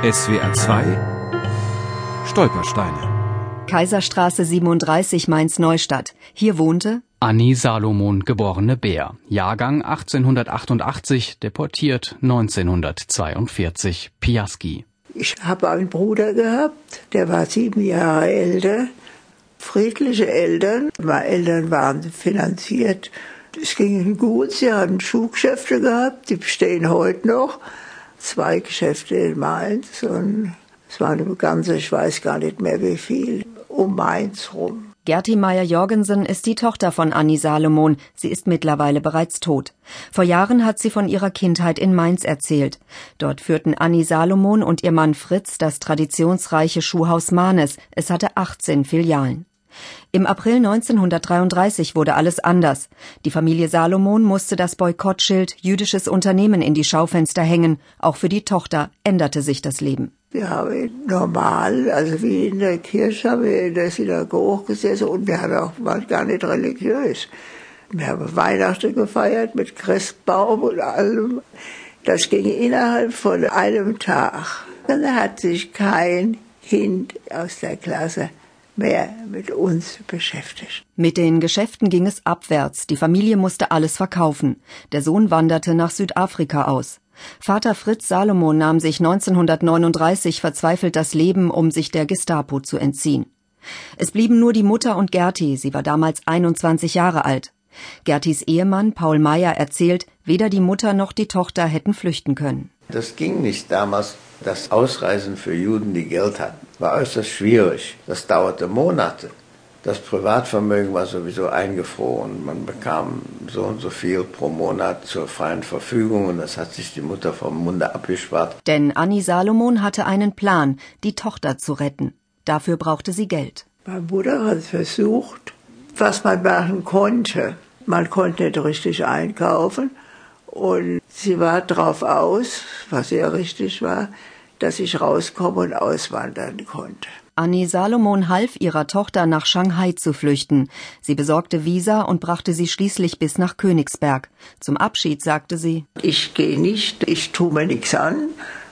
SWR 2 Stolpersteine. Kaiserstraße 37, Mainz-Neustadt. Hier wohnte Annie Salomon, geborene Bär. Jahrgang 1888, deportiert 1942. Piaski. Ich habe einen Bruder gehabt, der war 7 Jahre älter. Friedliche Eltern. Meine Eltern waren finanziert. Es ging ihnen gut. Sie hatten Schuhgeschäfte gehabt, die bestehen heute noch. 2 Geschäfte in Mainz und es waren eine ganze, ich weiß gar nicht mehr wie viel, um Mainz rum. Gerti Meyer-Jorgensen ist die Tochter von Annie Salomon. Sie ist mittlerweile bereits tot. Vor Jahren hat sie von ihrer Kindheit in Mainz erzählt. Dort führten Annie Salomon und ihr Mann Fritz das traditionsreiche Schuhhaus Mahnes. Es hatte 18 Filialen. Im April 1933 wurde alles anders. Die Familie Salomon musste das Boykottschild Jüdisches Unternehmen in die Schaufenster hängen. Auch für die Tochter änderte sich das Leben. Wir haben normal, also wie in der Kirche, haben wir in der Synagoge gesessen und wir waren gar nicht religiös. Wir haben Weihnachten gefeiert mit Christbaum und allem. Das ging innerhalb von einem Tag. Dann hat sich kein Kind aus der Klasse mehr mit uns beschäftigt. Mit den Geschäften ging es abwärts. Die Familie musste alles verkaufen. Der Sohn wanderte nach Südafrika aus. Vater Fritz Salomon nahm sich 1939 verzweifelt das Leben, um sich der Gestapo zu entziehen. Es blieben nur die Mutter und Gerti, sie war damals 21 Jahre alt. Gertis Ehemann Paul Meyer erzählt, weder die Mutter noch die Tochter hätten flüchten können. Das ging nicht damals. Das Ausreisen für Juden, die Geld hatten, war äußerst schwierig. Das dauerte Monate. Das Privatvermögen war sowieso eingefroren. Man bekam so und so viel pro Monat zur freien Verfügung und das hat sich die Mutter vom Munde abgespart. Denn Annie Salomon hatte einen Plan, die Tochter zu retten. Dafür brauchte sie Geld. Meine Mutter hat versucht, was man machen konnte. Man konnte nicht richtig einkaufen. Und sie war drauf aus, was sehr richtig war, dass ich rauskommen und auswandern konnte. Annie Salomon half ihrer Tochter, nach Shanghai zu flüchten. Sie besorgte Visa und brachte sie schließlich bis nach Königsberg. Zum Abschied sagte sie: Ich gehe nicht, ich tue mir nichts an.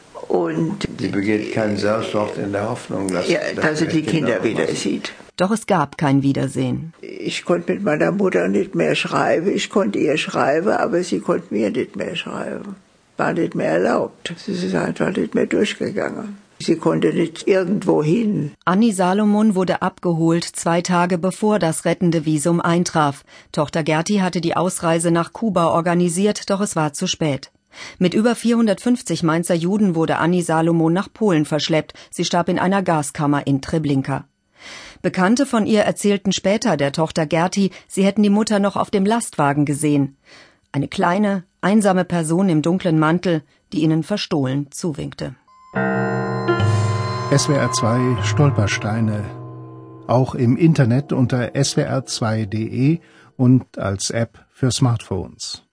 Und sie begeht keinen Selbstmord in der Hoffnung, dass sie die Kinder wieder sieht. Doch es gab kein Wiedersehen. Ich konnte mit meiner Mutter nicht mehr schreiben. Ich konnte ihr schreiben, aber sie konnte mir nicht mehr schreiben. War nicht mehr erlaubt. Sie ist einfach nicht mehr durchgegangen. Sie konnte nicht irgendwo hin. Annie Salomon wurde abgeholt 2 Tage bevor das rettende Visum eintraf. Tochter Gerti hatte die Ausreise nach Kuba organisiert, doch es war zu spät. Mit über 450 Mainzer Juden wurde Annie Salomon nach Polen verschleppt. Sie starb in einer Gaskammer in Treblinka. Bekannte von ihr erzählten später der Tochter Gerti, sie hätten die Mutter noch auf dem Lastwagen gesehen. Eine kleine, einsame Person im dunklen Mantel, die ihnen verstohlen zuwinkte. SWR 2 Stolpersteine. Auch im Internet unter swr2.de und als App für Smartphones.